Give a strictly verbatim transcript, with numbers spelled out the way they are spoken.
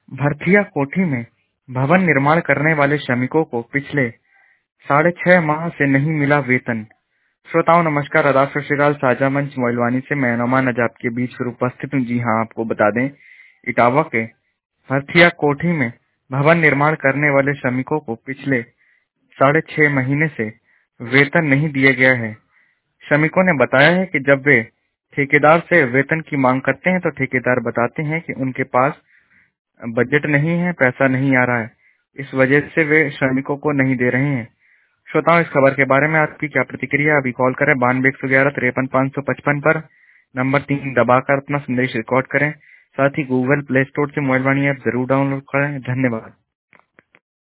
भरथिया कोठी में भवन निर्माण करने वाले श्रमिकों को पिछले साढ़े छह माह से नहीं मिला वेतन। श्रोताओं नमस्कार, आदाब, सत श्री अकाल। साझा मंच मोइलवानी से मैं नौमान आज आपके बीच फिर उपस्थित हूँ। जी हाँ, आपको बता दें, इटावा के भरथिया कोठी में भवन निर्माण करने वाले श्रमिकों को पिछले साढ़े छह महीने से वेतन नहीं दिया गया है। श्रमिकों ने बताया है कि जब वे ठेकेदार से वेतन की मांग करते हैं तो ठेकेदार बताते हैं कि उनके पास बजट नहीं है, पैसा नहीं आ रहा है, इस वजह से वे श्रमिकों को नहीं दे रहे हैं। श्रोताओं, इस खबर के बारे में आपकी क्या प्रतिक्रिया? अभी कॉल करें बानवे एक सौ ग्यारह तिरपन पाँच सौ पचपन पर, नंबर तीन दबाकर अपना संदेश रिकॉर्ड करें। साथ ही गूगल प्ले स्टोर से मोबाइल वाणी ऐप जरूर डाउनलोड करें। धन्यवाद।